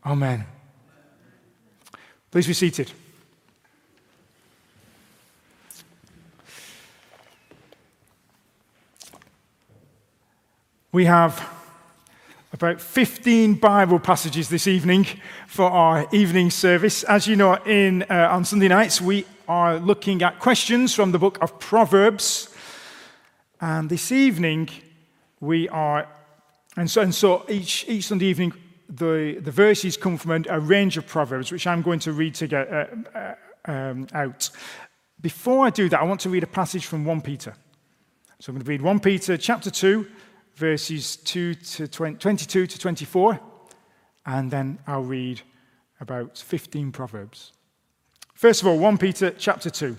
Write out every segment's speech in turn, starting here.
Amen. Please be seated. We have about 15 Bible passages this evening for our evening service. As you know, on Sunday nights, we are looking at questions from the book of Proverbs. And this evening, we are, and so each Sunday evening, the verses come from a range of Proverbs, which I'm going to read out. Before I do that, I want to read a passage from 1 Peter. So I'm going to read 1 Peter chapter 2, verses 22 to 24, and then I'll read about 15 Proverbs. First of all, 1 Peter chapter 2.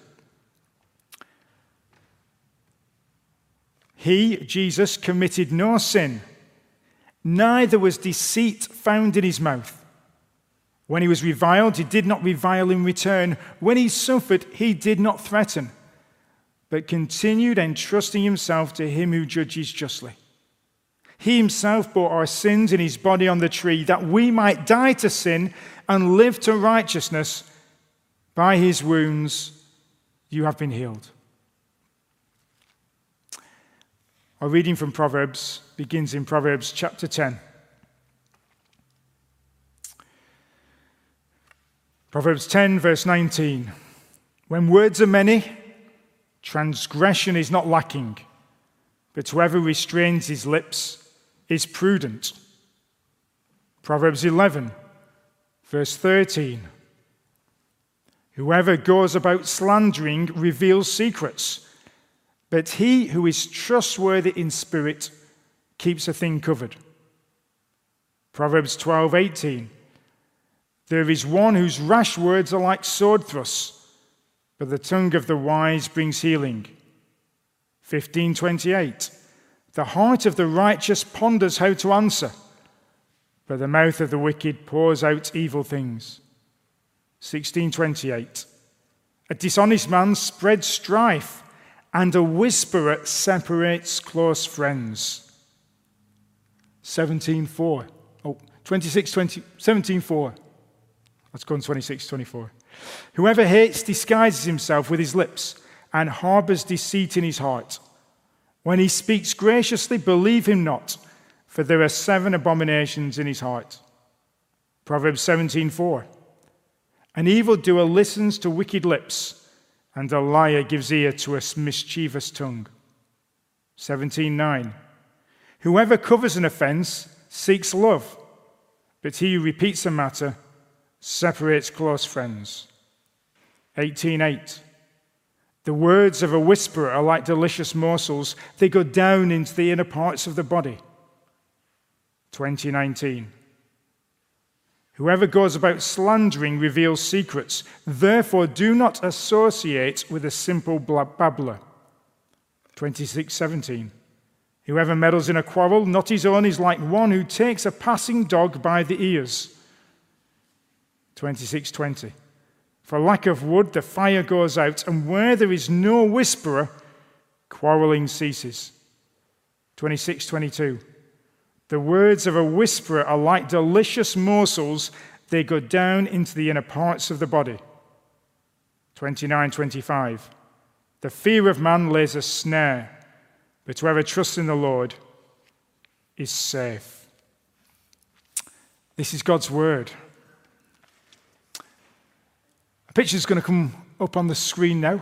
He, Jesus, committed no sin, neither was deceit found in his mouth. When he was reviled, he did not revile in return. When he suffered, he did not threaten, but continued entrusting himself to him who judges justly. He himself bore our sins in his body on the tree, that we might die to sin and live to righteousness. By his wounds you have been healed. Our reading from Proverbs begins in Proverbs chapter 10. Proverbs 10, verse 19. When words are many, transgression is not lacking, but whoever restrains his lips is prudent. Proverbs 11, verse 13. Whoever goes about slandering reveals secrets, but he who is trustworthy in spirit keeps a thing covered. Proverbs 12:18. There is one whose rash words are like sword thrusts, but the tongue of the wise brings healing. 15:28. The heart of the righteous ponders how to answer, but the mouth of the wicked pours out evil things. 16:28. A dishonest man spreads strife, and a whisperer separates close friends. 17:4. 17:4. Let's go on 26:24. Whoever hates disguises himself with his lips and harbors deceit in his heart. When he speaks graciously, believe him not, for there are 7 abominations in his heart. Proverbs 17:4. An evildoer listens to wicked lips, and a liar gives ear to a mischievous tongue. 17:9. Whoever covers an offense seeks love, but he who repeats a matter separates close friends. 18:8. The words of a whisperer are like delicious morsels. They go down into the inner parts of the body. 20:19. Whoever goes about slandering reveals secrets. Therefore, do not associate with a simple babbler. 26:17. Whoever meddles in a quarrel, not his own, is like one who takes a passing dog by the ears. 26:20. For lack of wood, the fire goes out, and where there is no whisperer, quarreling ceases. 26:22. The words of a whisperer are like delicious morsels. They go down into the inner parts of the body. 29:25. The fear of man lays a snare, but whoever trusts in the Lord is safe. This is God's word. A picture is going to come up on the screen now.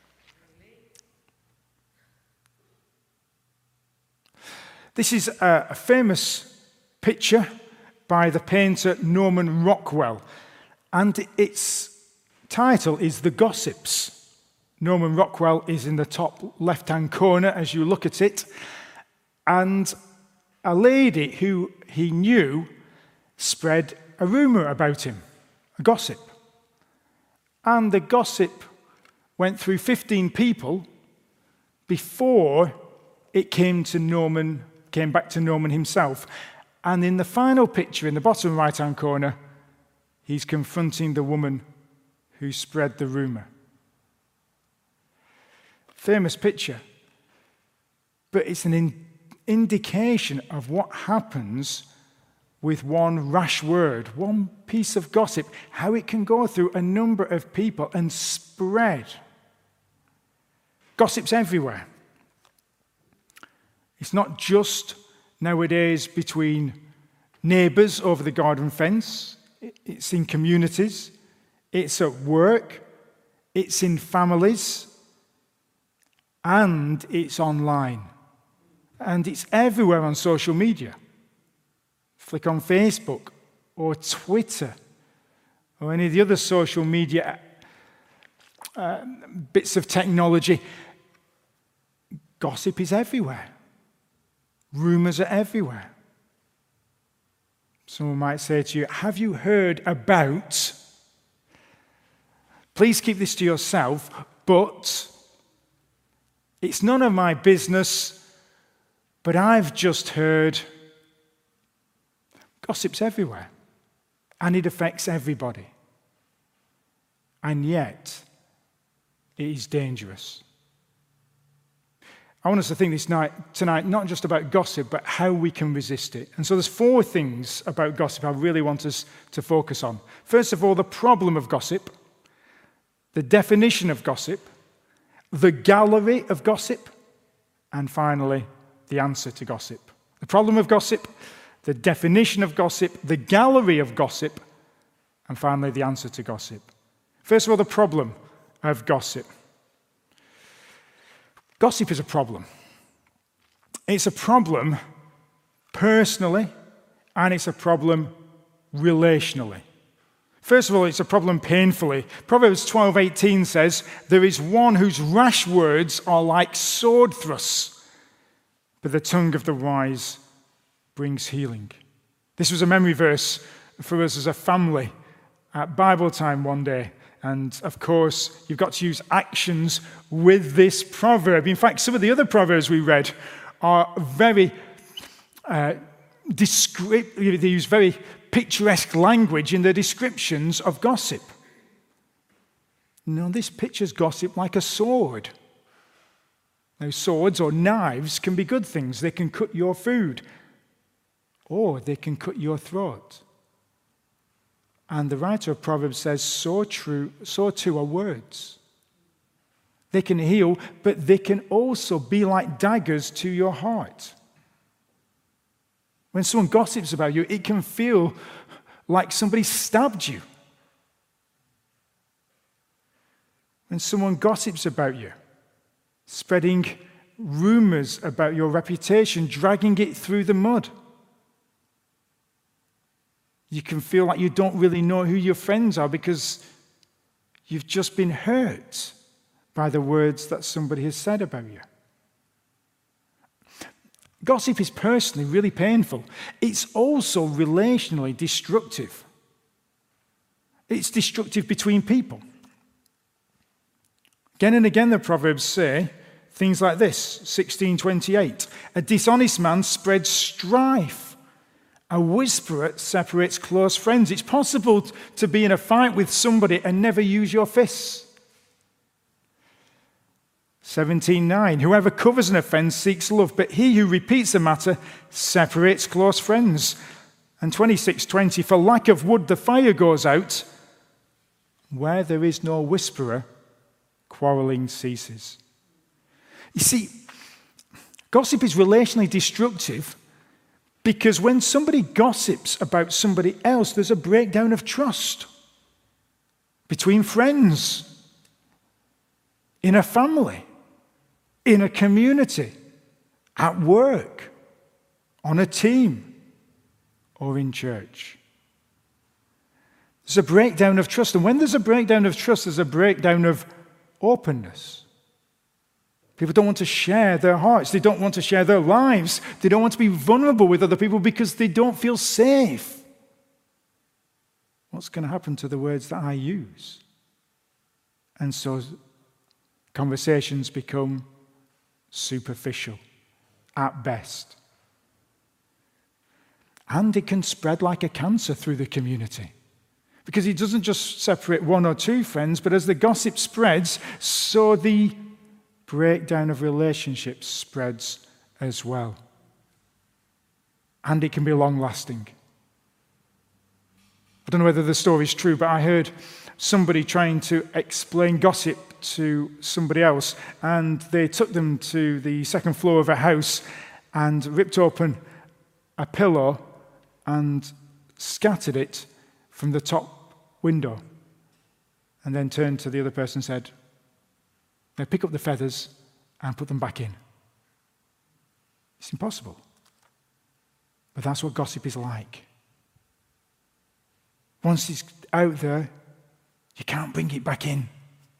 This is a famous picture by the painter Norman Rockwell, and its title is The Gossips. Norman Rockwell is in the top left-hand corner as you look at it, and a lady who he knew spread a rumor about him, a gossip. And the gossip went through 15 people before it came back to Norman himself. And in the final picture, in the bottom right-hand corner, he's confronting the woman who spread the rumor. Famous picture. But it's an indication of what happens with one rash word, one piece of gossip, how it can go through a number of people and spread. Gossip's everywhere. It's not just nowadays between neighbours over the garden fence. It's in communities. It's at work. It's in families. And it's online. And it's everywhere on social media. Flick on Facebook or Twitter or any of the other social media bits of technology. Gossip is everywhere. Rumors are everywhere. Someone might say to you, have you heard about? Please keep this to yourself, but it's none of my business, but I've just heard. Gossip's everywhere, and it affects everybody. And yet, it is dangerous. I want us to think tonight not just about gossip, but how we can resist it. And so there's 4 things about gossip I really want us to focus on. First of all, the problem of gossip, the definition of gossip, the gallery of gossip, and finally, the answer to gossip. The problem of gossip, the definition of gossip, the gallery of gossip, and finally, the answer to gossip. First of all, the problem of gossip. Gossip is a problem. It's a problem personally, and it's a problem relationally. First of all, it's a problem painfully. Proverbs 12:18 says, "There is one whose rash words are like sword thrusts, but the tongue of the wise brings healing." This was a memory verse for us as a family at Bible time one day. And of course, you've got to use actions with this proverb. In fact, some of the other proverbs we read are very descriptive. They use very picturesque language in their descriptions of gossip. No, this pictures gossip like a sword. Now, swords or knives can be good things. They can cut your food, or they can cut your throat. And the writer of Proverbs says, so too are words. They can heal, but they can also be like daggers to your heart. When someone gossips about you, it can feel like somebody stabbed you. When someone gossips about you, spreading rumors about your reputation, dragging it through the mud, you can feel like you don't really know who your friends are because you've just been hurt by the words that somebody has said about you. Gossip is personally really painful. It's also relationally destructive. It's destructive between people. Again and again, the Proverbs say things like this, 16:28. A dishonest man spreads strife. A whisperer separates close friends. It's possible to be in a fight with somebody and never use your fists. 17:9. Whoever covers an offense seeks love, but he who repeats a matter separates close friends. And 26:20. For lack of wood, the fire goes out. Where there is no whisperer, quarreling ceases. You see, gossip is relationally destructive because when somebody gossips about somebody else, there's a breakdown of trust between friends, in a family, in a community, at work, on a team, or in church. There's a breakdown of trust. And when there's a breakdown of trust, there's a breakdown of openness. People don't want to share their hearts. They don't want to share their lives. They don't want to be vulnerable with other people because they don't feel safe. What's going to happen to the words that I use? And so conversations become superficial at best. And it can spread like a cancer through the community. Because it doesn't just separate one or two friends, but as the gossip spreads, so the breakdown of relationships spreads as well. And it can be long-lasting. I don't know whether the story is true, but I heard somebody trying to explain gossip to somebody else, and they took them to the second floor of a house and ripped open a pillow and scattered it from the top window, and then turned to the other person and said, "Now pick up the feathers and put them back in." It's impossible. But that's what gossip is like. Once it's out there, you can't bring it back in.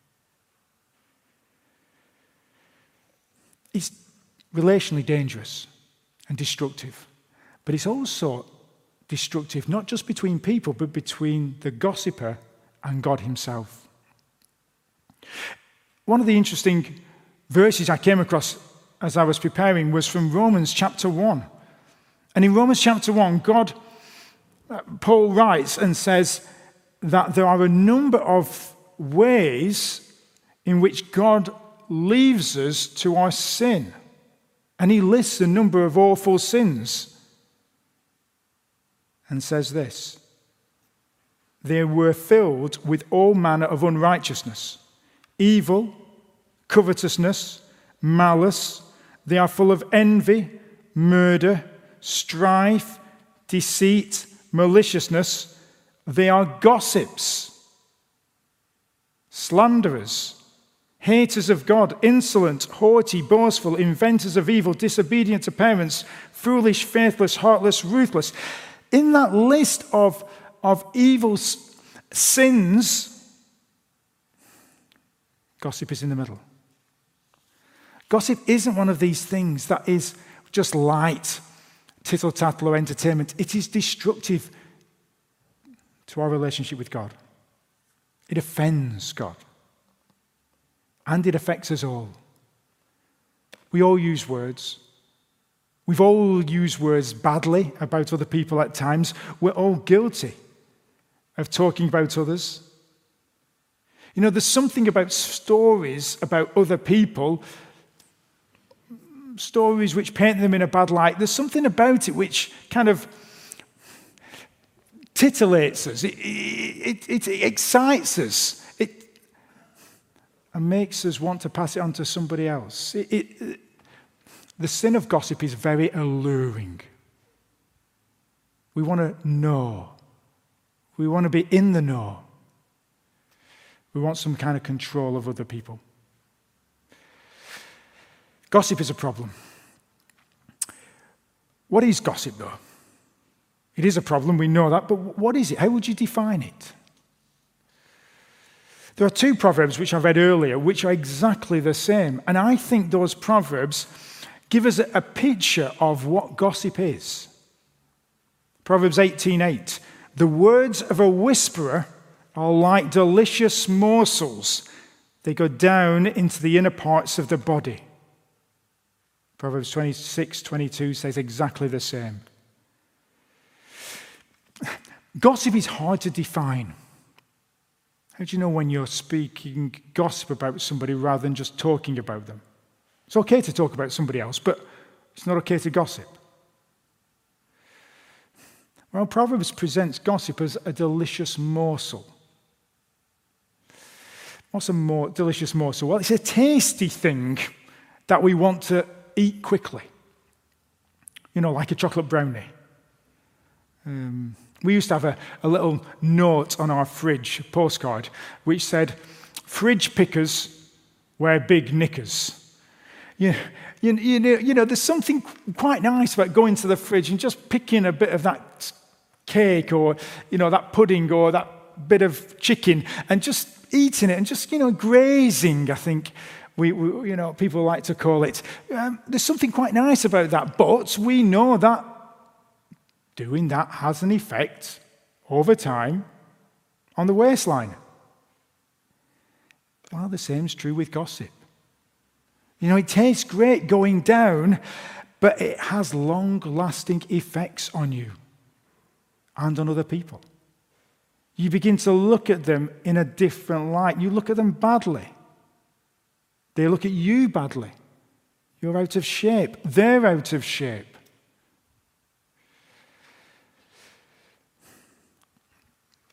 It's relationally dangerous and destructive. But it's also destructive, not just between people, but between the gossiper and God himself. One of the interesting verses I came across as I was preparing was from Romans chapter 1. And in Romans chapter 1, Paul writes and says that there are a number of ways in which God leaves us to our sin. And he lists a number of awful sins and says this: "They were filled with all manner of unrighteousness, evil, covetousness, malice. They are full of envy, murder, strife, deceit, maliciousness. They are gossips, slanderers, haters of God, insolent, haughty, boastful, inventors of evil, disobedient to parents, foolish, faithless, heartless, ruthless." In that list of evil sins, gossip is in the middle. Gossip isn't one of these things that is just light, tittle-tattle or entertainment. It is destructive to our relationship with God. It offends God. And it affects us all. We all use words. We've all used words badly about other people at times. We're all guilty of talking about others. You know, there's something about stories about other people, stories which paint them in a bad light. There's something about it which kind of titillates us. It excites us. And makes us want to pass it on to somebody else. The sin of gossip is very alluring. We want to know. We want to be in the know. We want some kind of control of other people. Gossip is a problem. What is gossip, though? It is a problem, we know that, but what is it? How would you define it? There are two proverbs which I read earlier which are exactly the same, and I think those proverbs give us a picture of what gossip is. Proverbs 18:8. "The words of a whisperer are like delicious morsels. They go down into the inner parts of the body." Proverbs 26:22 says exactly the same. Gossip is hard to define. How do you know when you're speaking gossip about somebody rather than just talking about them? It's okay to talk about somebody else, but it's not okay to gossip. Well, Proverbs presents gossip as a delicious morsel. What's a delicious morsel? Well, it's a tasty thing that we want to eat quickly. You know, like a chocolate brownie. We used to have a little note on our fridge, a postcard, which said, "Fridge pickers wear big knickers." You know, there's something quite nice about going to the fridge and just picking a bit of that cake or, that pudding or that bit of chicken and just eating it and just, grazing, I think we people like to call it. There's something quite nice about that, but we know that doing that has an effect over time on the waistline. Well, the same is true with gossip. It tastes great going down, but it has long-lasting effects on you and on other people. You begin to look at them in a different light. You look at them badly. They look at you badly. You're out of shape. They're out of shape.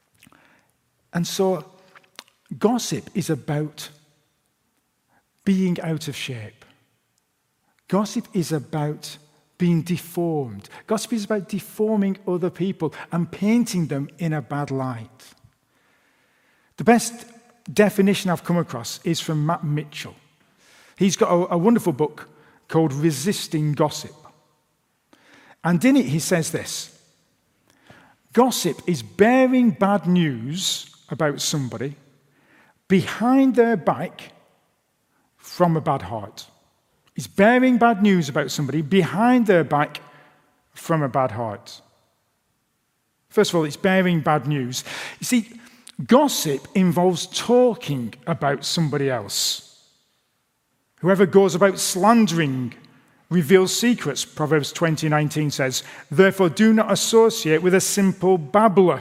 And so gossip is about being out of shape. Gossip is about being deformed. Gossip is about deforming other people and painting them in a bad light. The best definition I've come across is from Matt Mitchell. He's got a wonderful book called Resisting Gossip. And in it he says this: gossip is bearing bad news about somebody behind their back from a bad heart. It's bearing bad news about somebody behind their back from a bad heart. First of all, it's bearing bad news. You see, gossip involves talking about somebody else. Whoever goes about slandering reveals secrets, Proverbs 20:19 says. Therefore, do not associate with a simple babbler.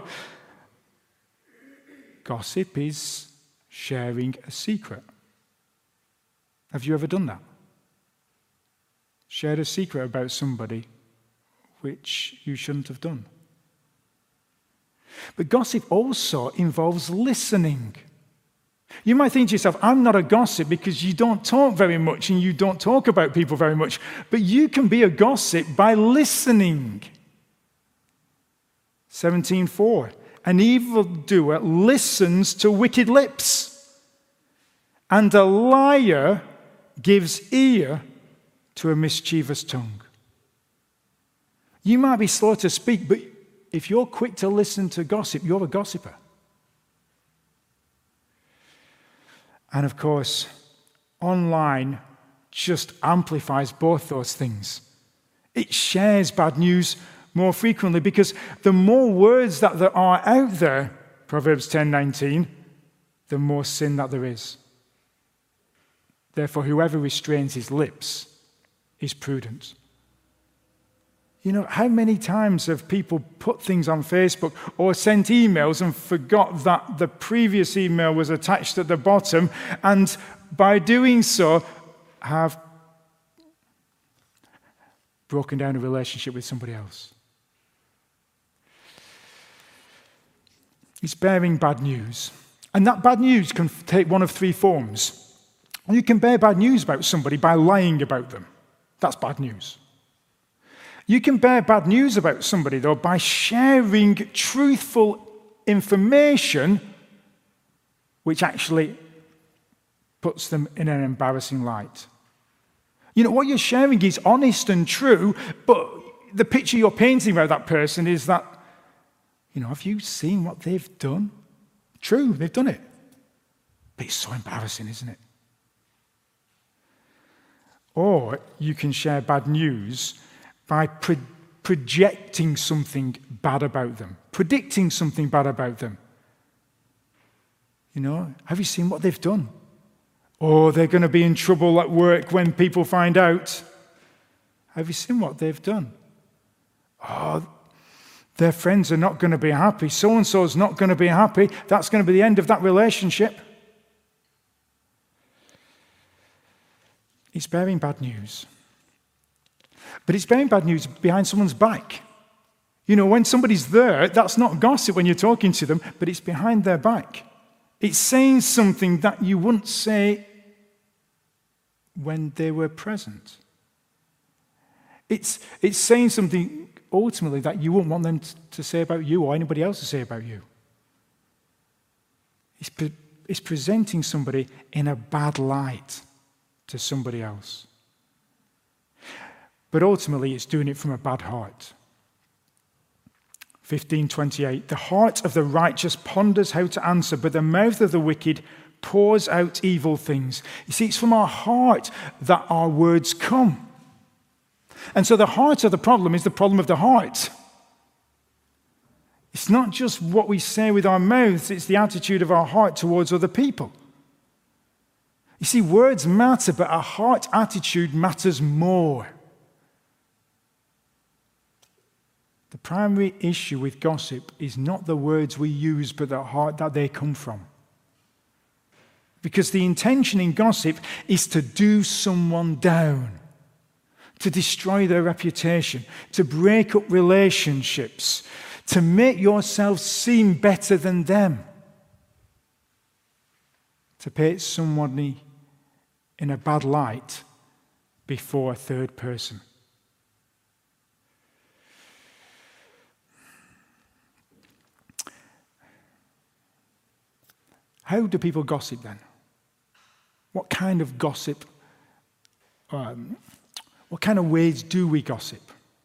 Gossip is sharing a secret. Have you ever done that? Shared a secret about somebody which you shouldn't have done. But gossip also involves listening. You might think to yourself, I'm not a gossip because you don't talk very much and you don't talk about people very much. But you can be a gossip by listening. 17:4. An evildoer listens to wicked lips, and a liar gives ear to a mischievous tongue. You might be slow to speak, but if you're quick to listen to gossip, you're a gossiper. And of course, online just amplifies both those things. It shares bad news more frequently because the more words that there are out there, Proverbs 10:19, the more sin that there is. Therefore, whoever restrains his lips is prudent. You know, how many times have people put things on Facebook or sent emails and forgot that the previous email was attached at the bottom, and by doing so have broken down a relationship with somebody else? It's bearing bad news. And that bad news can take one of three forms. You can bear bad news about somebody by lying about them. That's bad news. You can bear bad news about somebody, though, by sharing truthful information which actually puts them in an embarrassing light. You know, what you're sharing is honest and true, but the picture you're painting about that person is that, you know, have you seen what they've done? True, they've done it. But it's so embarrassing, isn't it? Or you can share bad news by projecting something bad about them, predicting something bad about them. You know, have you seen what they've done? Oh, they're going to be in trouble at work when people find out. Have you seen what they've done? Oh, their friends are not going to be happy. So-and-so's not going to be happy. That's going to be the end of that relationship. It's bearing bad news. But it's bearing bad news behind someone's back. You know, when somebody's there, that's not gossip when you're talking to them, but it's behind their back. It's saying something that you wouldn't say when they were present. It's saying something ultimately that you wouldn't want them to say about you or anybody else to say about you. It's presenting somebody in a bad light to somebody else. But ultimately, it's doing it from a bad heart. 15:28, the heart of the righteous ponders how to answer, but the mouth of the wicked pours out evil things. You see, it's from our heart that our words come. And so the heart of the problem is the problem of the heart. It's not just what we say with our mouths, it's the attitude of our heart towards other people. You see, words matter, but our heart attitude matters more. The primary issue with gossip is not the words we use, but the heart that they come from. Because the intention in gossip is to do someone down, to destroy their reputation, to break up relationships, to make yourself seem better than them. to paint somebody in a bad light before a third person. How do people gossip then? What kind of gossip, what kind of ways do we gossip?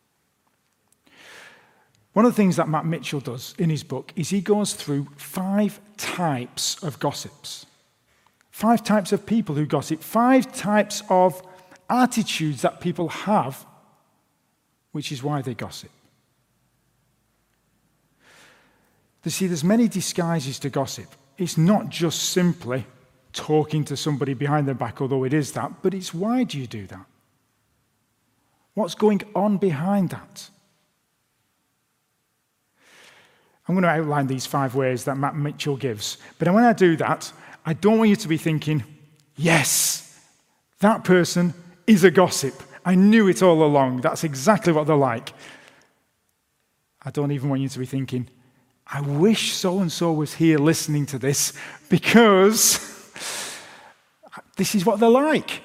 One of the things that Matt Mitchell does in his book is he goes through 5 types of gossips. 5 types of people who gossip. 5 types of attitudes that people have, which is why they gossip. You see, there's many disguises to gossip. It's not just simply talking to somebody behind their back, although it is that, but it's why do you do that? What's going on behind that? I'm going to outline these 5 ways that Matt Mitchell gives. But when I do that, I don't want you to be thinking, yes, that person is a gossip. I knew it all along. That's exactly what they're like. I don't even want you to be thinking, I wish so-and-so was here listening to this because this is what they're like.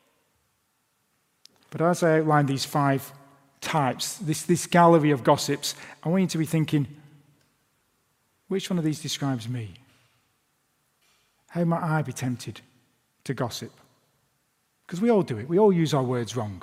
But as I outline these 5 types, this gallery of gossips, I want you to be thinking, which one of these describes me? How might I be tempted to gossip? Because we all do it. We all use our words wrong.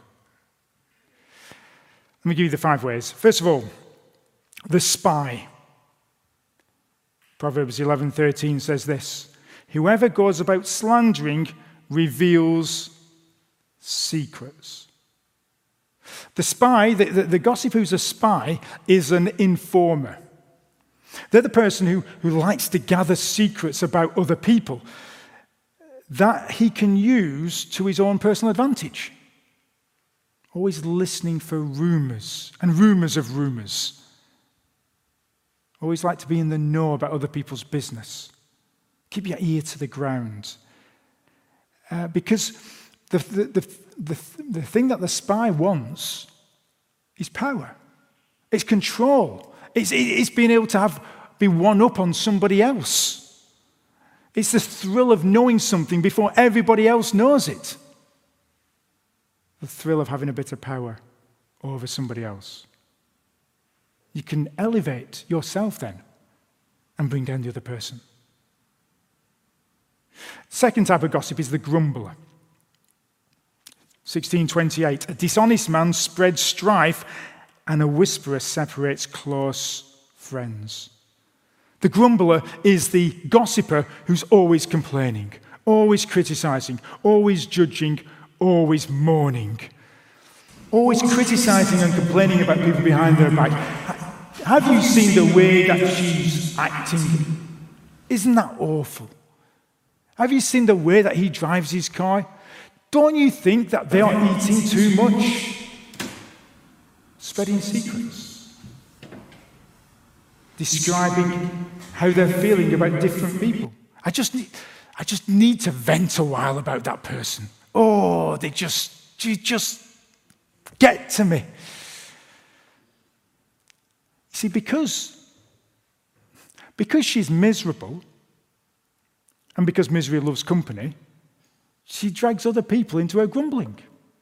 Let me give you the 5 ways. First of all, the spy. Proverbs 11:13 says this, whoever goes about slandering reveals secrets. The spy, the gossip who's a spy, is an informer. They're the person who likes to gather secrets about other people that he can use to his own personal advantage. Always listening for rumors and rumors of rumors. Always like to be in the know about other people's business. Keep your ear to the ground. Because the thing that the spy wants is power. It's control. It's being able to be one up on somebody else. It's the thrill of knowing something before everybody else knows it. The thrill of having a bit of power over somebody else. You can elevate yourself then and bring down the other person. Second type of gossip is the grumbler. 16:28, a dishonest man spreads strife and a whisperer separates close friends. The grumbler is the gossiper who's always complaining, always criticizing, always judging, always mourning. Always criticizing and complaining about people behind their back. Have you seen the way that she's acting? Isn't that awful? Have you seen the way that he drives his car? Don't you think that they are eating too much? Spreading secrets. Describing how they're feeling about different people. I just need to vent a while about that person. Oh, you just get to me. See, because she's miserable, and because misery loves company, she drags other people into her grumbling.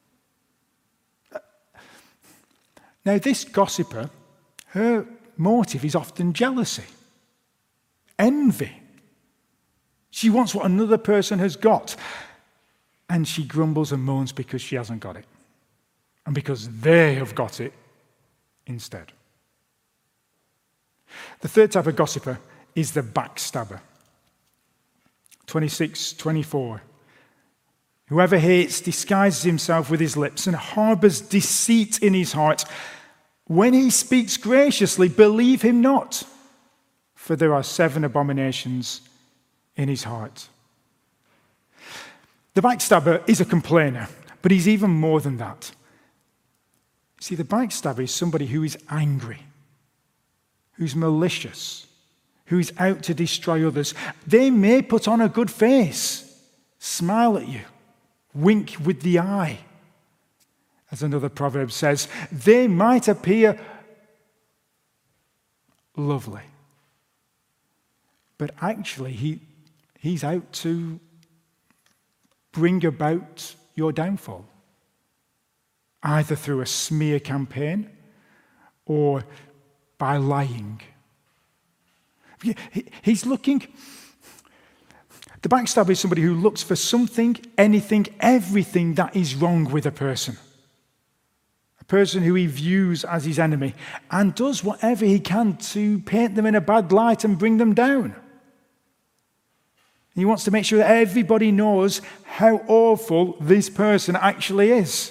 Now, this gossiper, her motive is often jealousy, envy. She wants what another person has got, and she grumbles and moans because she hasn't got it, and because they have got it instead. The third type of gossiper is the backstabber. 26:24. Whoever hates disguises himself with his lips and harbors deceit in his heart. When he speaks graciously, believe him not, for there are 7 abominations in his heart. The backstabber is a complainer, but he's even more than that. See, the backstabber is somebody who is angry, who's malicious, who's out to destroy others. They may put on a good face, smile at you, wink with the eye. As another proverb says, they might appear lovely, but actually he's out to bring about your downfall, either through a smear campaign or by lying. He's looking. The backstabber is somebody who looks for something, anything, everything that is wrong with a person. A person who he views as his enemy and does whatever he can to paint them in a bad light and bring them down. He wants to make sure that everybody knows how awful this person actually is.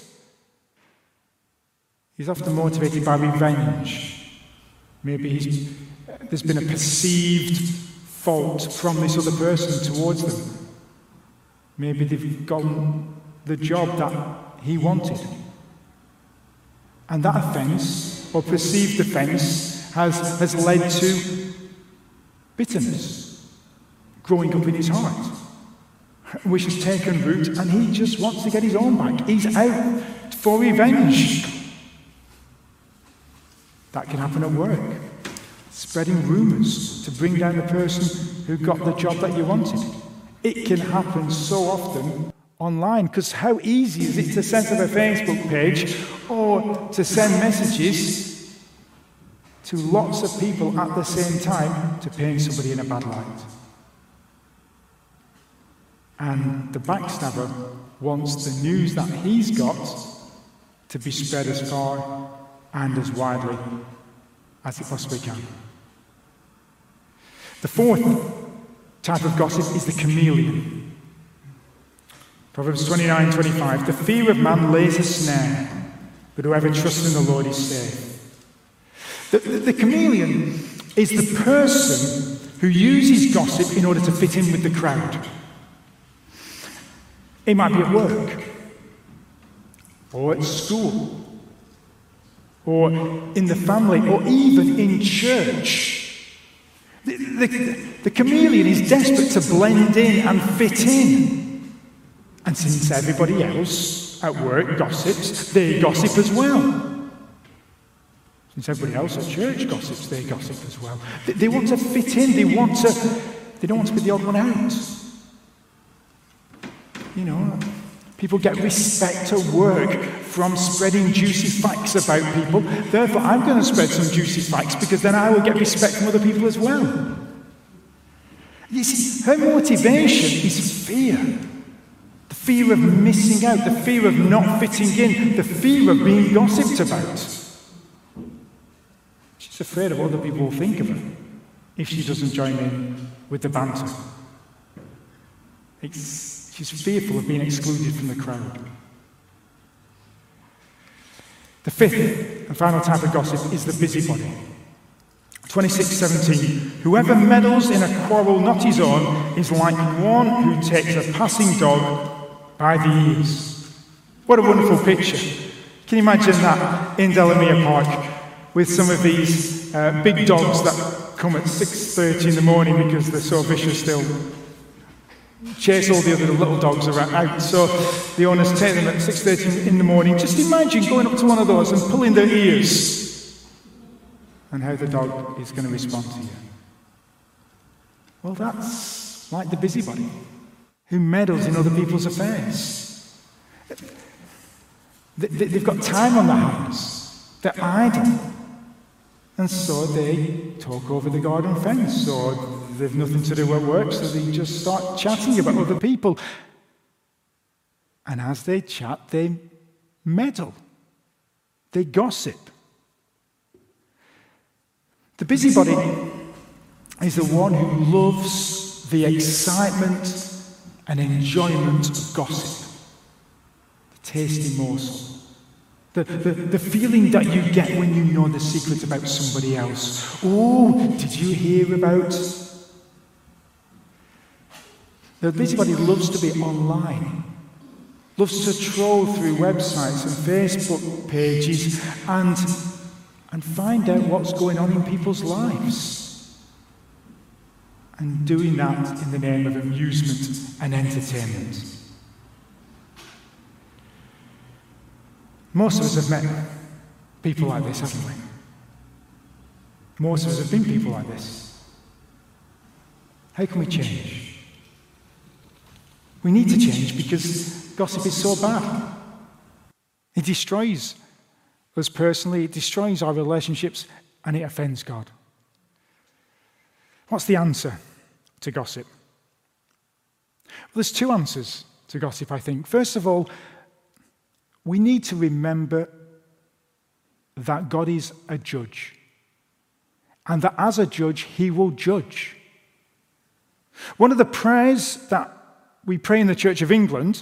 He's often motivated by revenge. Maybe there's been a perceived fault from this other person towards them. Maybe they've gotten the job that he wanted. And that offence, or perceived offence, has led to bitterness growing up in his heart, which has taken root, and he just wants to get his own back. He's out for revenge. That can happen at work. Spreading rumours to bring down the person who got the job that you wanted. It can happen so often online, because how easy is it to set up a Facebook page or to send messages to lots of people at the same time to paint somebody in a bad light. And the backstabber wants the news that he's got to be spread as far and as widely as it possibly can. The fourth type of gossip is the chameleon. Proverbs 29:25. The fear of man lays a snare, but whoever trusts in the Lord is safe. The chameleon is the person who uses gossip in order to fit in with the crowd. It might be at work, or at school, or in the family, or even in church. The chameleon is desperate to blend in and fit in. And since everybody else at work gossips, they gossip as well. Since everybody else at church gossips, they gossip as well. They want to fit in. They don't want to be the odd one out. You know, people get respect at work from spreading juicy facts about people. Therefore, I'm going to spread some juicy facts because then I will get respect from other people as well. You see, her motivation is fear. The fear of missing out, the fear of not fitting in, the fear of being gossiped about. She's afraid of what other people will think of her if she doesn't join in with the banter. She's fearful of being excluded from the crowd. The fifth and final type of gossip is the busybody. 26:17. Whoever meddles in a quarrel not his own is like one who takes a passing dog by the ears. What a wonderful picture. Can you imagine that in Delamere Park with some of these big dogs that come at 6:30 in the morning because they're so vicious they'll chase all the other little dogs out. So the owners take them at 6:30 in the morning. Just imagine going up to one of those and pulling their ears and how the dog is going to respond to you. Well, that's like the busybody who meddles in other people's affairs. They've got time on their hands. They're idle. And so they talk over the garden fence, or they've nothing to do at work, so they just start chatting about other people. And as they chat, they meddle. They gossip. The busybody is the one who loves the excitement and enjoyment of gossip. The tasty morsel. The feeling that you get when you know the secret about somebody else. Oh, did you hear about? The busybody loves to be online, loves to troll through websites and Facebook pages and find out what's going on in people's lives. And doing that in the name of amusement and entertainment. Most of us have met people like this, haven't we? Most of us have been people like this. How can we change? We need to change because gossip is so bad. It destroys us personally, it destroys our relationships, and it offends God. What's the answer to gossip? Well, there's two answers to gossip, I think. First of all, we need to remember that God is a judge, and that as a judge, he will judge. One of the prayers that we pray in the Church of England,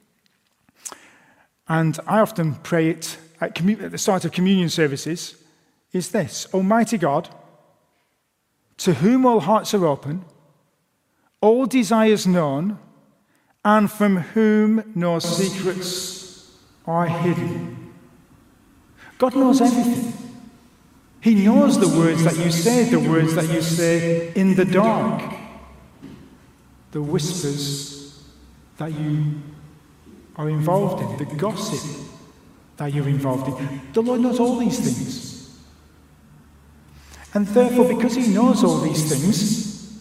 and I often pray it at the start of communion services, is this: Almighty God, to whom all hearts are open, all desires known, and from whom no secrets are hidden. God knows everything. He knows the words that you say, the words that you say in the dark, the whispers that you are involved in, the gossip that you're involved in. The Lord knows all these things. And therefore, because he knows all these things,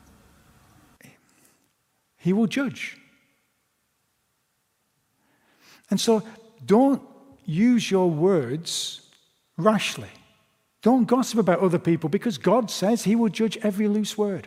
he will judge. And so, don't use your words rashly. Don't gossip about other people, because God says he will judge every loose word.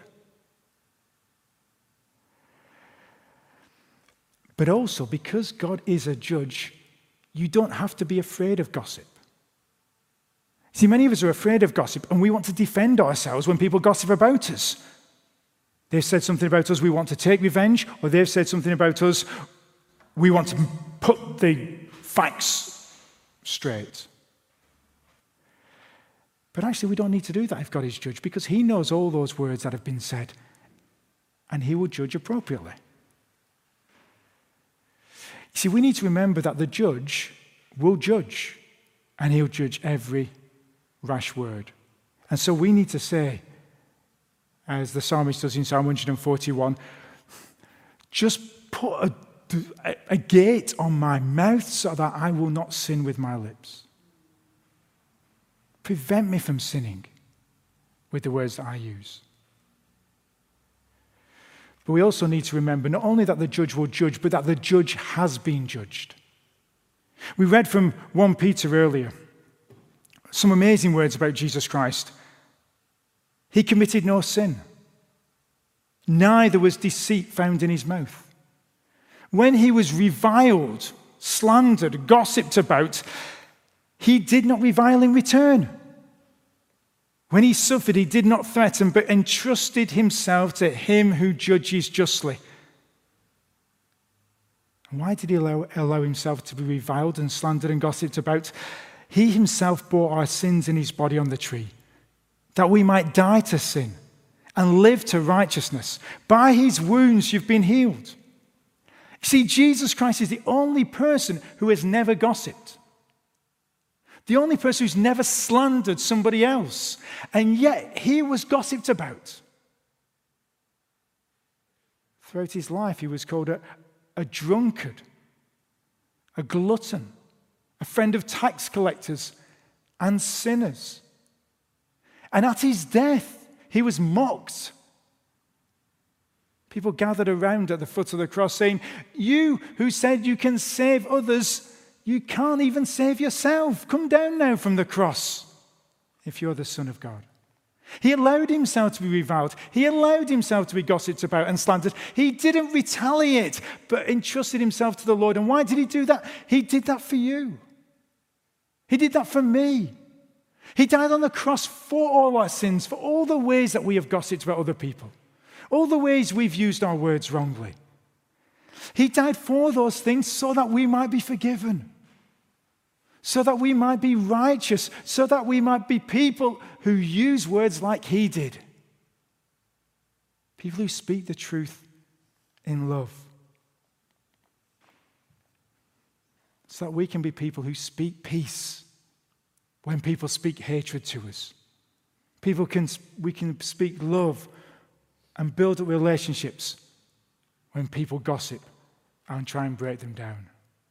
But also, because God is a judge, you don't have to be afraid of gossip. See, many of us are afraid of gossip, and we want to defend ourselves when people gossip about us. They've said something about us, we want to take revenge, or they've said something about us, we want to put the facts straight. But actually, we don't need to do that if God is judge, because he knows all those words that have been said, and he will judge appropriately. You see, we need to remember that the judge will judge, and he'll judge every rash word. And so we need to say, as the psalmist does in Psalm 141, just put a gate on my mouth so that I will not sin with my lips. Prevent me from sinning with the words that I use. But we also need to remember not only that the judge will judge, but that the judge has been judged. We read from 1 Peter earlier some amazing words about Jesus Christ. He committed no sin. Neither was deceit found in his mouth. When he was reviled, slandered, gossiped about, he did not revile in return. When he suffered, he did not threaten, but entrusted himself to him who judges justly. And why did he allow himself to be reviled and slandered and gossiped about? He himself bore our sins in his body on the tree, that we might die to sin and live to righteousness. By his wounds you've been healed. See, Jesus Christ is the only person who has never gossiped. The only person who's never slandered somebody else. And yet he was gossiped about. Throughout his life, he was called a drunkard, a glutton, a friend of tax collectors and sinners. And at his death, he was mocked. People gathered around at the foot of the cross saying, "You who said you can save others, you can't even save yourself. Come down now from the cross if you're the Son of God." He allowed himself to be reviled. He allowed himself to be gossiped about and slandered. He didn't retaliate, but entrusted himself to the Lord. And why did he do that? He did that for you. He did that for me. He died on the cross for all our sins, for all the ways that we have gossiped about other people, all the ways we've used our words wrongly. He died for those things so that we might be forgiven, so that we might be righteous, so that we might be people who use words like he did. People who speak the truth in love. So that we can be people who speak peace when people speak hatred to us. We can speak love and build up relationships when people gossip and try and break them down.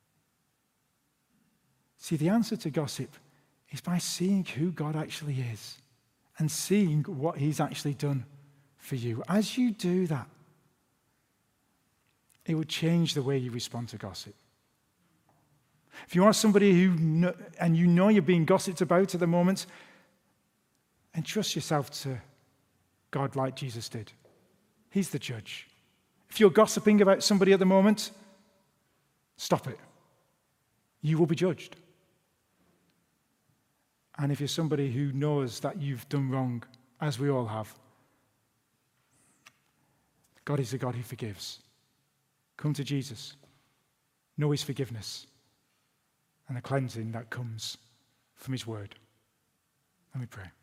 See, the answer to gossip is by seeing who God actually is and seeing what he's actually done for you. As you do that, it would change the way you respond to gossip. If you are somebody and you know you're being gossiped about at the moment, entrust yourself to God like Jesus did. He's the judge. If you're gossiping about somebody at the moment, stop it. You will be judged. And if you're somebody who knows that you've done wrong, as we all have, God is a God who forgives. Come to Jesus. Know his forgiveness and the cleansing that comes from his word. Let me pray.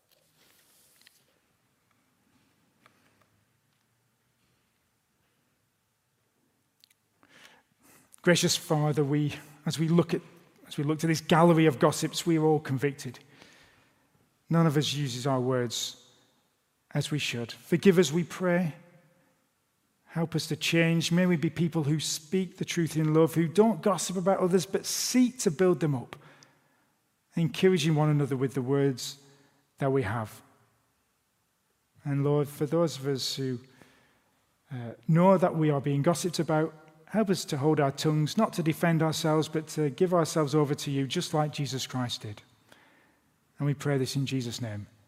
Gracious Father, as we look to this gallery of gossips, we are all convicted. None of us uses our words as we should. Forgive us, we pray. Help us to change. May we be people who speak the truth in love, who don't gossip about others, but seek to build them up, encouraging one another with the words that we have. And Lord, for those of us who know that we are being gossiped about, help us to hold our tongues, not to defend ourselves, but to give ourselves over to you, just like Jesus Christ did. And we pray this in Jesus' name.